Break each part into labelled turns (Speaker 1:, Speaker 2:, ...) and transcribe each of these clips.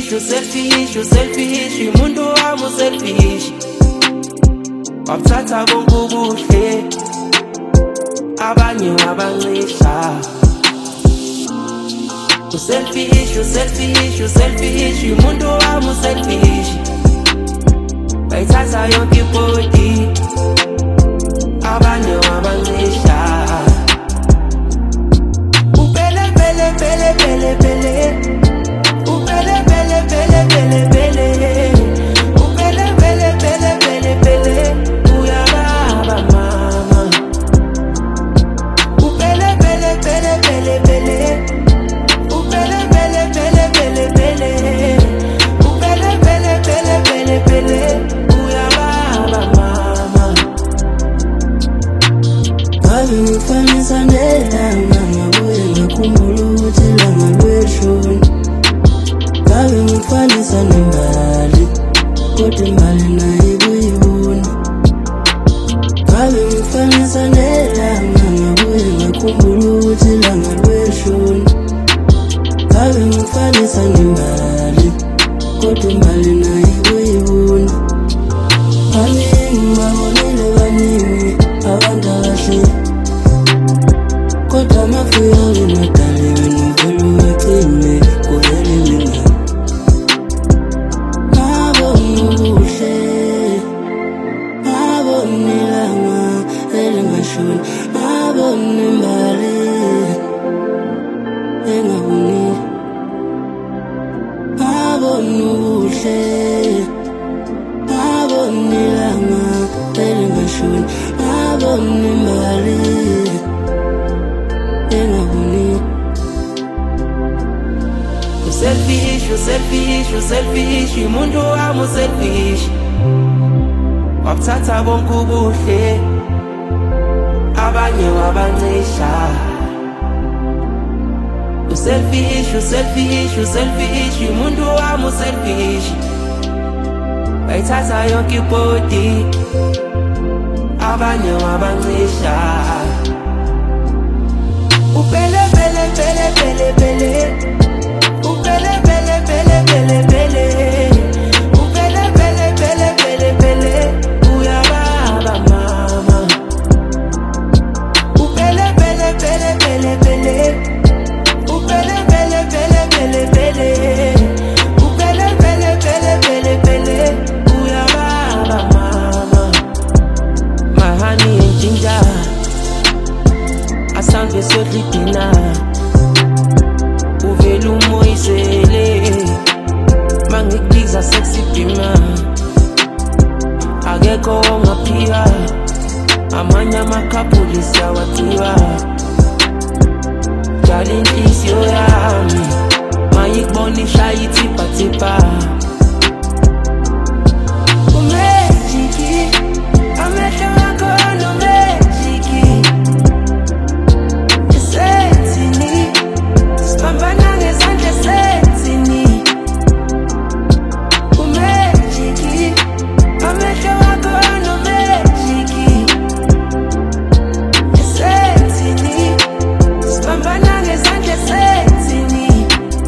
Speaker 1: uselfish, umuntu wami uselfish. Wabuthatha konke ubuhle, abanye wabancisha. Uselfish, umuntu wami uselfish. Bayithatha yonke ibhodi, abanye wabancisha. Upele pele pele pele pele, upele pele pele pele pele, upele pele pele pele pele, uyababa mama. Upele pele pele pele pele, upele pele pele pele pele, upele pele pele pele pele, uyababa mama.
Speaker 2: Ngabe ngifanisa nelanga ngabuye ngikhumbule ukuthi ilanga lweshoni. Ngabe ngifanisa nembali kodwa imali nayo ibuyibona. Ngabe ngifanisa nelanga ngabuye ngikhumbule ukuthi ilanga lweshoni. Ngabe ngifanisa nembali kodwa imali nayo ibuyibona. Baningi babonile baningi abantu abahle, kodwa amafika benadaliwe novelo weqine kuvele mina. Ngabona ubuhle, ngabona ilanga elingashoni, ngabona imbali engabonile. Ngabona ubuhle, ngabona ilanga elingashoni, ngabona imbali engabonile.
Speaker 1: Uselfish, umuntu wami uselfish. Wabuthatha konke ubuhle, abanye wabancisha. Uselfish, umuntu wami uselfish. Bayithatha yonke ibhodi, abanye wabancisha. Upele pele pele pele pele, upele pele pele pele pele, upele pele pele pele pele, uyababa mama. Upele pele pele pele pele, upele pele pele pele pele, upele pele pele pele pele, uyababa mama. My honey and ginger, asange sodlidina, uvela umoyizele. Mangikubiza sexy bima, akekho ongaphika, amanye amakhaphuli siyawathiwa. Jala inhliziyo yami, mayikubona ishaya ithipha-thipha. Umejiki, amehlo akho anomejiki. Esenzini, sibambana ngezandla esenzini. Umejiki, amehlo akho anomejiki. Esenzini, sibambana ngezandla esenzini.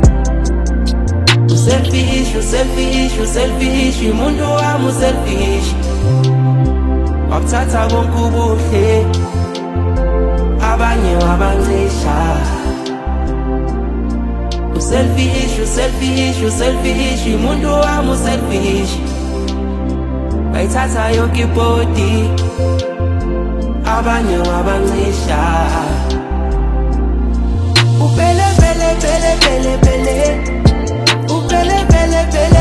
Speaker 1: Uselfish, umuntu wami uselfish. Wabuthatha konke ubuhle, abanye wabancisha. Uselfish, umuntu wami uselfish. Bayithatha yonke ibhodi, abanye wabancisha. Upele pele pele pele pele, upele pele pele